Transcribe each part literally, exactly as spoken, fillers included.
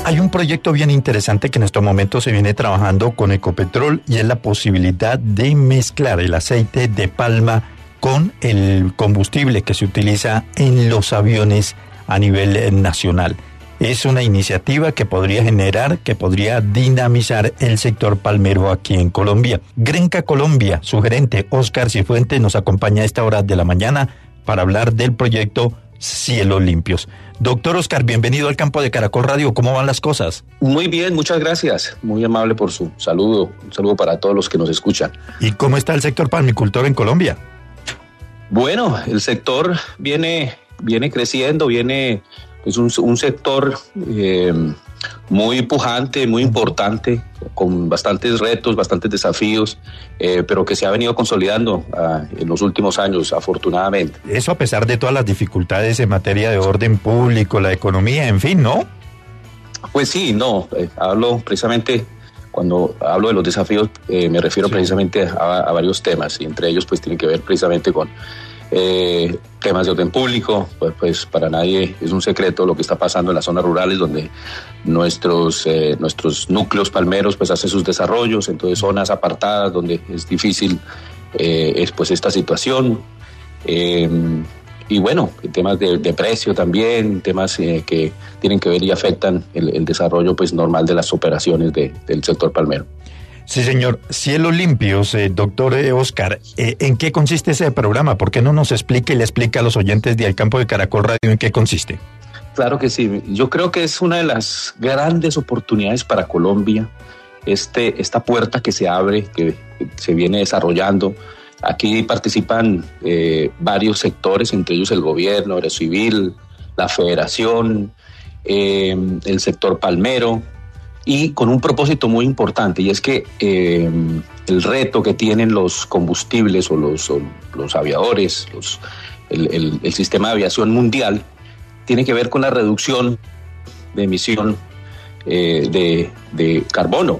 Hay un proyecto bien interesante que en estos momentos se viene trabajando con Ecopetrol y es la posibilidad de mezclar el aceite de palma con el combustible que se utiliza en los aviones a nivel nacional. Es una iniciativa que podría generar, que podría dinamizar el sector palmero aquí en Colombia. Grenca Colombia, su gerente Oscar Cifuentes nos acompaña a esta hora de la mañana para hablar del proyecto Cielos Limpios. Doctor Oscar, bienvenido al campo de Caracol Radio. ¿Cómo van las cosas? Muy bien, muchas gracias. Muy amable por su saludo. Un saludo para todos los que nos escuchan. ¿Y cómo está el sector palmicultor en Colombia? Bueno, el sector viene, viene creciendo, viene... Es un, un sector eh, muy pujante, muy importante, con bastantes retos, bastantes desafíos, eh, pero que se ha venido consolidando uh, en los últimos años, afortunadamente. Eso a pesar de todas las dificultades en materia de orden público, la economía, en fin, ¿no? Pues sí, no, eh, hablo precisamente, cuando hablo de los desafíos, eh, me refiero sí. precisamente a, a varios temas, y entre ellos pues tienen que ver precisamente con Eh, temas de orden público. Pues, pues para nadie es un secreto lo que está pasando en las zonas rurales, donde nuestros eh, nuestros núcleos palmeros pues hacen sus desarrollos, entonces zonas apartadas donde es difícil eh, es pues esta situación, eh, y bueno, temas de, de precio también, temas eh, que tienen que ver y afectan el, el desarrollo pues normal de las operaciones de, del sector palmero. Sí, señor. Cielos Limpios, eh, doctor eh, Oscar, eh, ¿en qué consiste ese programa? ¿Por qué no nos explica y le explica a los oyentes de Al Campo de Caracol Radio en qué consiste? Claro que sí. Yo creo que es una de las grandes oportunidades para Colombia, este, esta puerta que se abre, que se viene desarrollando. Aquí participan eh, varios sectores, entre ellos el gobierno, Aerocivil, la Federación, eh, el sector palmero, y con un propósito muy importante, y es que eh, el reto que tienen los combustibles o los, o los aviadores, los, el, el, el sistema de aviación mundial, tiene que ver con la reducción de emisión eh, de, de carbono,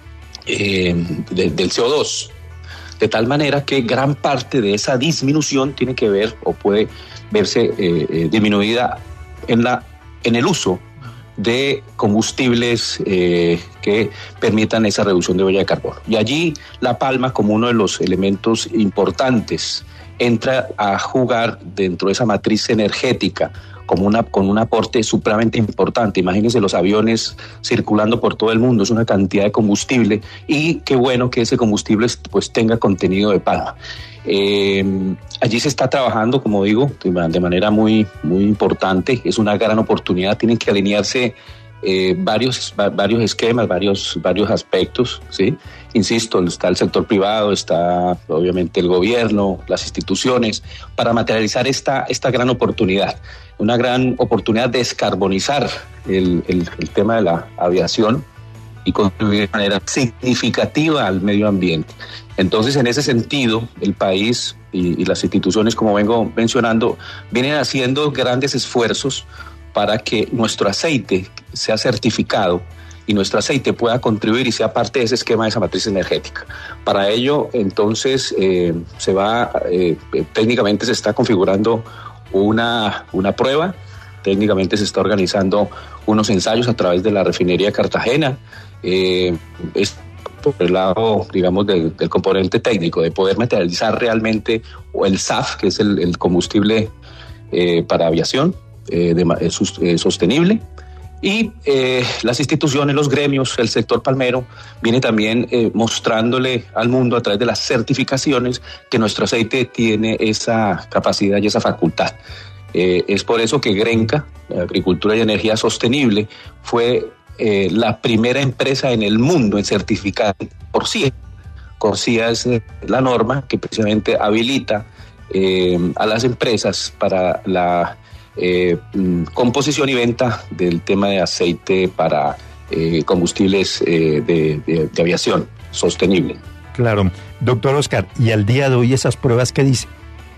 eh, de, del C O dos, de tal manera que gran parte de esa disminución tiene que ver o puede verse eh, eh, disminuida en, la, en el uso de combustibles eh, que permitan esa reducción de huella de carbono. Y allí la palma, como uno de los elementos importantes, entra a jugar dentro de esa matriz energética como una, con un aporte supremamente importante. Imagínense los aviones circulando por todo el mundo, es una cantidad de combustible, y qué bueno que ese combustible pues tenga contenido de palma. Eh, allí se está trabajando, como digo, de manera muy, muy importante. Es una gran oportunidad. Tienen que alinearse eh, varios, va, varios esquemas, varios, varios aspectos, ¿sí? Insisto, está el sector privado, está obviamente el gobierno, las instituciones, para materializar esta, esta gran oportunidad. Una gran oportunidad de descarbonizar el, el, el tema de la aviación y contribuir de manera significativa al medio ambiente. Entonces, en ese sentido, el país y, y las instituciones, como vengo mencionando, vienen haciendo grandes esfuerzos para que nuestro aceite sea certificado y nuestro aceite pueda contribuir y sea parte de ese esquema de esa matriz energética. Para ello, entonces, eh, se va, eh, técnicamente se está configurando una, una prueba, técnicamente se está organizando unos ensayos a través de la refinería de Cartagena. Eh, es por el lado, digamos, del, del componente técnico, de poder materializar realmente el S A F, que es el, el combustible eh, para aviación eh, de, eh, sus, eh, sostenible. Y eh, las instituciones, los gremios, el sector palmero, viene también eh, mostrándole al mundo a través de las certificaciones que nuestro aceite tiene esa capacidad y esa facultad. Eh, es por eso que Grenca, Agricultura y Energía Sostenible, fue eh, la primera empresa en el mundo en certificar por C I E. Por C I E es la norma que precisamente habilita eh, a las empresas para la Eh, composición y venta del tema de aceite para eh, combustibles eh, de, de, de aviación sostenible. Claro. Doctor Oscar, ¿y al día de hoy esas pruebas qué dicen?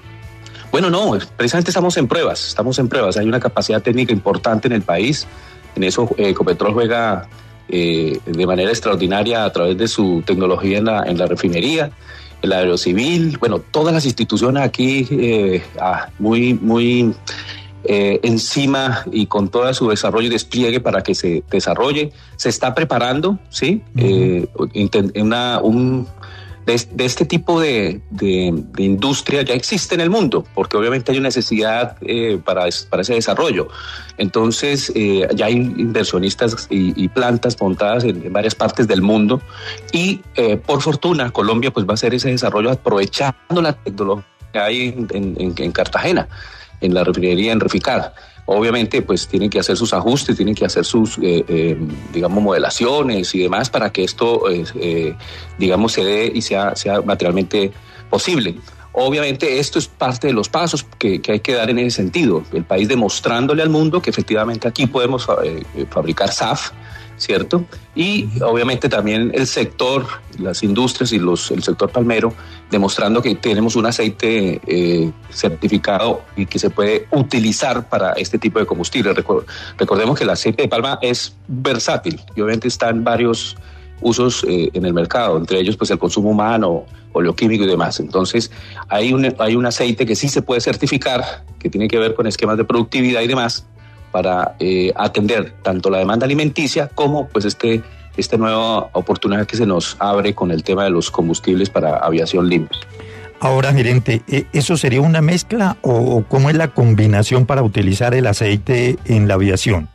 Bueno, no, precisamente estamos en pruebas, estamos en pruebas. Hay una capacidad técnica importante en el país. En eso eh, Ecopetrol juega eh, de manera extraordinaria a través de su tecnología en la, en la refinería, el Aerocivil, bueno, todas las instituciones aquí eh, ah, muy, muy eh, encima y con todo su desarrollo y despliegue para que se desarrolle. Se está preparando, ¿sí? Uh-huh. eh, una, un, de, de este tipo de, de, de industria ya existe en el mundo, porque obviamente hay una necesidad eh, para, para ese desarrollo. Entonces, eh, ya hay inversionistas y, y plantas montadas en, en varias partes del mundo y, eh, por fortuna, Colombia pues va a hacer ese desarrollo aprovechando la tecnología que hay en, en, en Cartagena, en la refinería, en Reficar. Obviamente, pues tienen que hacer sus ajustes, tienen que hacer sus, eh, eh, digamos, modelaciones y demás para que esto, eh, eh, digamos, se dé y sea, sea materialmente posible. Obviamente, esto es parte de los pasos que, que hay que dar en ese sentido. El país demostrándole al mundo que efectivamente aquí podemos eh, fabricar S A F, ¿cierto? Y obviamente también el sector, las industrias y los, el sector palmero, demostrando que tenemos un aceite eh, certificado y que se puede utilizar para este tipo de combustible. Recordemos que el aceite de palma es versátil y obviamente está en varios usos eh, en el mercado, entre ellos pues el consumo humano, oleoquímico y demás. Entonces hay un, hay un aceite que sí se puede certificar, que tiene que ver con esquemas de productividad y demás, para eh, atender tanto la demanda alimenticia como pues este esta nueva oportunidad que se nos abre con el tema de los combustibles para aviación limpia. Ahora, gerente, ¿eso sería una mezcla o cómo es la combinación para utilizar el aceite en la aviación?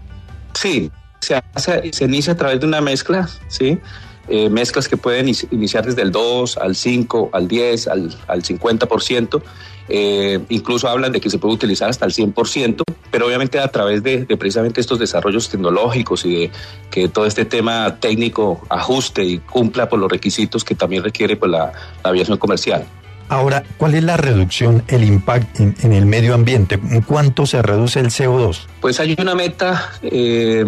Sí, se, hace, se inicia a través de una mezcla, ¿sí? Eh, mezclas que pueden iniciar desde el dos al cinco, al diez, al, al cincuenta por ciento. Eh, incluso hablan de que se puede utilizar hasta el cien por ciento, pero obviamente a través de, de precisamente estos desarrollos tecnológicos y de que todo este tema técnico ajuste y cumpla por los requisitos que también requiere pues, la, la aviación comercial. Ahora, ¿cuál es la reducción, el impacto en, en el medio ambiente? ¿En cuánto se reduce el C O dos? Pues hay una meta eh,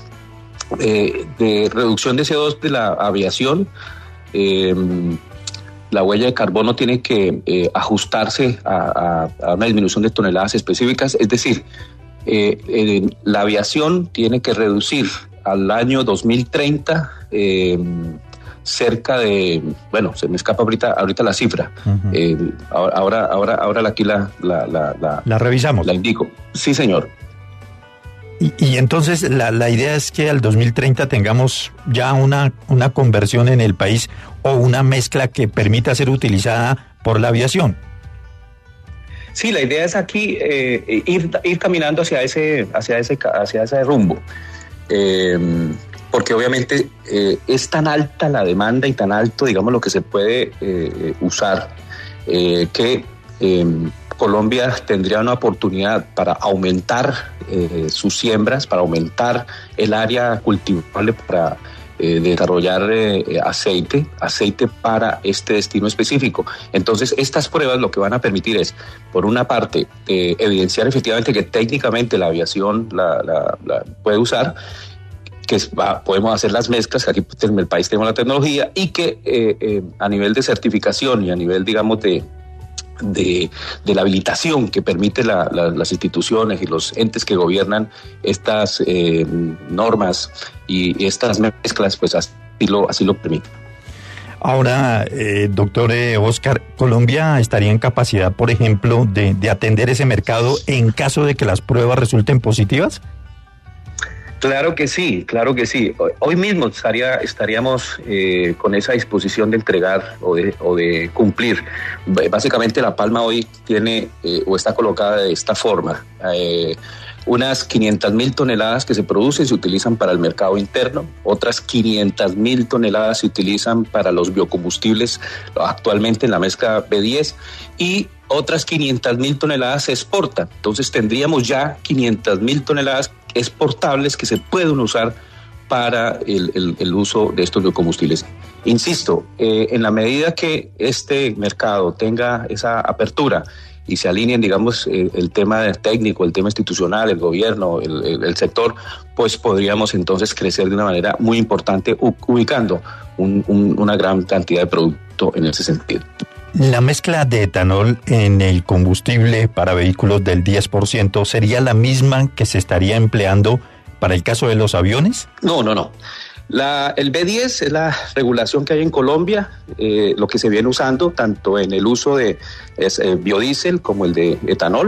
eh, de reducción de C O dos de la aviación. Eh, La huella de carbono tiene que eh, ajustarse a, a, a una disminución de toneladas específicas, es decir, eh, eh, la aviación tiene que reducir al año dos mil treinta eh, cerca de, bueno, se me escapa ahorita, ahorita la cifra, uh-huh. eh, ahora, ahora, ahora aquí la, la, la, la, la revisamos. La indico. Sí, señor. Y, y entonces la, la idea es que al dos mil treinta tengamos ya una, una conversión en el país o una mezcla que permita ser utilizada por la aviación. Sí, la idea es aquí eh, ir, ir caminando hacia ese, hacia ese, hacia ese rumbo, eh, porque obviamente eh, es tan alta la demanda y tan alto, digamos, lo que se puede eh, usar, eh, que eh, Colombia tendría una oportunidad para aumentar eh, sus siembras, para aumentar el área cultivable para eh, desarrollar eh, aceite, aceite para este destino específico. Entonces, estas pruebas lo que van a permitir es, por una parte, eh, evidenciar efectivamente que técnicamente la aviación la, la, la puede usar, que va, podemos hacer las mezclas, que aquí en el país tenemos la tecnología, y que eh, eh, a nivel de certificación y a nivel, digamos, de De, de la habilitación que permite la, la, las instituciones y los entes que gobiernan estas eh, normas y estas mezclas, pues así lo, así lo permite. Ahora, eh, doctor eh, Oscar, ¿Colombia estaría en capacidad, por ejemplo, de, de atender ese mercado en caso de que las pruebas resulten positivas? Claro que sí, claro que sí. Hoy mismo estaría, estaríamos eh, con esa disposición de entregar o de, o de cumplir. Básicamente la palma hoy tiene eh, o está colocada de esta forma. Eh, unas quinientas mil toneladas que se producen se utilizan para el mercado interno, otras quinientas mil toneladas se utilizan para los biocombustibles actualmente en la mezcla B diez y otras quinientas mil toneladas se exportan. Entonces tendríamos ya quinientas mil toneladas exportables que se pueden usar para el, el, el uso de estos biocombustibles. Insisto, eh, en la medida que este mercado tenga esa apertura y se alineen, digamos, eh, el tema técnico, el tema institucional, el gobierno, el, el, el sector, pues podríamos entonces crecer de una manera muy importante, ubicando un, un, una gran cantidad de producto en ese sentido. ¿La mezcla de etanol en el combustible para vehículos del diez por ciento sería la misma que se estaría empleando para el caso de los aviones? No, no, no. La, el B diez es la regulación que hay en Colombia, eh, lo que se viene usando tanto en el uso de es, eh, biodiesel como el de etanol.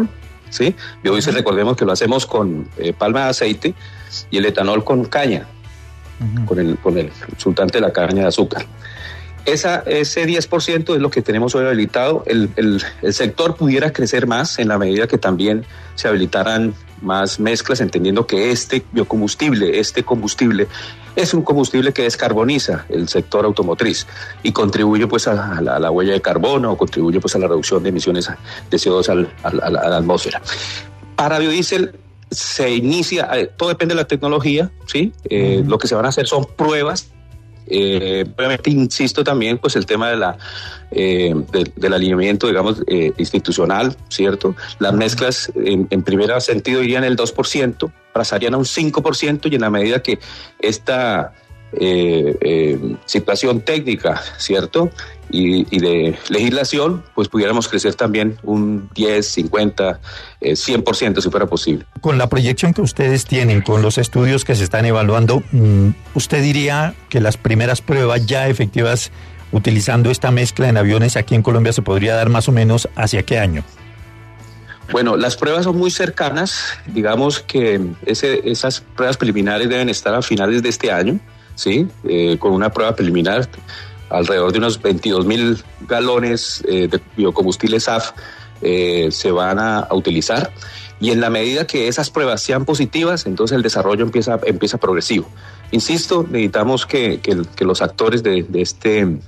¿sí? Biodiesel, uh-huh. recordemos que lo hacemos con eh, palma de aceite y el etanol con caña, uh-huh. con, el, con el resultante de la caña de azúcar. Esa, ese diez por ciento es lo que tenemos hoy habilitado. El, el, el sector pudiera crecer más en la medida que también se habilitaran más mezclas, entendiendo que este biocombustible, este combustible, es un combustible que descarboniza el sector automotriz y contribuye pues a, a, la, a la huella de carbono, o contribuye pues a la reducción de emisiones de C O dos al, al, a, la, a la atmósfera. Para biodiesel se inicia, todo depende de la tecnología, ¿sí? Eh, mm. Lo que se van a hacer son pruebas. Eh, obviamente insisto también pues el tema de la eh, de, del alineamiento, digamos, eh, institucional, ¿cierto? Las mezclas en, en primer sentido irían el dos por ciento, pasarían a un cinco por ciento, y en la medida que esta eh, eh, situación técnica, ¿cierto? Y, y de legislación, pues pudiéramos crecer también un diez, cincuenta, eh, cien por ciento si fuera posible. Con la proyección que ustedes tienen, con los estudios que se están evaluando, ¿usted diría que las primeras pruebas ya efectivas utilizando esta mezcla en aviones aquí en Colombia se podría dar más o menos hacia qué año? Bueno, las pruebas son muy cercanas, digamos que ese, esas pruebas preliminares deben estar a finales de este año, ¿sí? Eh, con una prueba preliminar alrededor de unos veintidós mil galones eh, de biocombustible S A F eh, se van a, a utilizar, y en la medida que esas pruebas sean positivas, entonces el desarrollo empieza, empieza progresivo. Insisto, necesitamos que, que, que los actores de, de este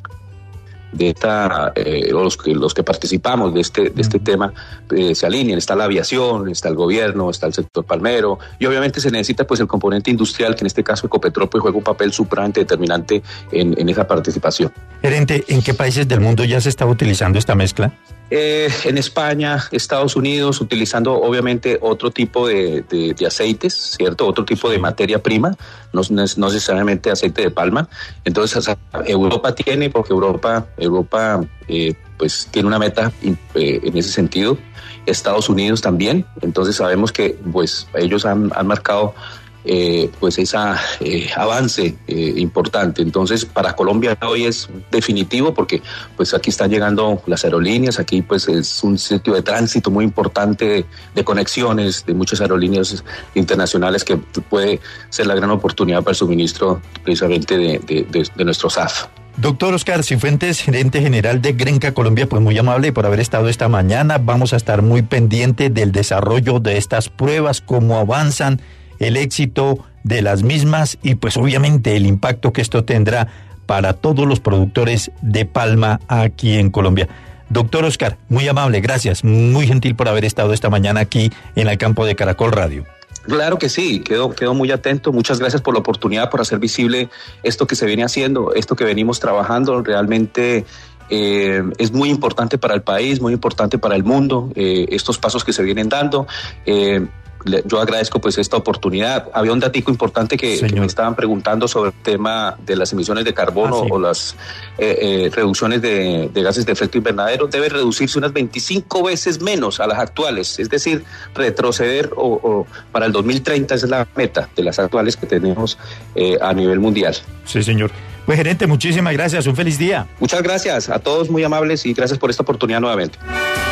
de esta eh, los que los que participamos de este de este tema eh, se alineen. Está la aviación, está el gobierno, está el sector palmero, y obviamente se necesita pues el componente industrial, que en este caso Ecopetrol pues juega un papel supremamente determinante en, en esa participación. Gerente, ¿en qué países del mundo ya se está utilizando esta mezcla? Eh, en España, Estados Unidos, utilizando obviamente otro tipo de, de, de aceites, ¿cierto? Otro tipo de materia prima, no, no necesariamente aceite de palma. Entonces, Europa tiene, porque Europa, Europa eh, pues tiene una meta eh, en ese sentido. Estados Unidos también. Entonces sabemos que pues ellos han, han marcado Eh, pues ese eh, avance eh, importante. Entonces para Colombia hoy es definitivo, porque pues aquí están llegando las aerolíneas, aquí pues es un sitio de tránsito muy importante de, de conexiones de muchas aerolíneas internacionales, que puede ser la gran oportunidad para el suministro precisamente de, de, de, de nuestro S A F. Doctor Oscar Cifuentes, gerente general de Grenca Colombia, pues muy amable por haber estado esta mañana. Vamos a estar muy pendiente del desarrollo de estas pruebas, cómo avanzan, el éxito de las mismas y pues obviamente el impacto que esto tendrá para todos los productores de palma aquí en Colombia. Doctor Oscar, muy amable, gracias, muy gentil por haber estado esta mañana aquí en el campo de Caracol Radio. Claro que sí, quedo, quedo muy atento. Muchas gracias por la oportunidad, por hacer visible esto que se viene haciendo, esto que venimos trabajando. Realmente eh, es muy importante para el país, muy importante para el mundo, eh, estos pasos que se vienen dando. Eh, Yo agradezco pues esta oportunidad. Había un datico importante que, que me estaban preguntando sobre el tema de las emisiones de carbono, ah, sí. o las eh, eh, reducciones de, de gases de efecto invernadero. Debe reducirse unas veinticinco veces menos a las actuales, es decir, retroceder o, o para el dos mil treinta es la meta de las actuales que tenemos eh, a nivel mundial. Sí, señor. Pues gerente, muchísimas gracias, un feliz día. Muchas gracias a todos, muy amables, y gracias por esta oportunidad nuevamente.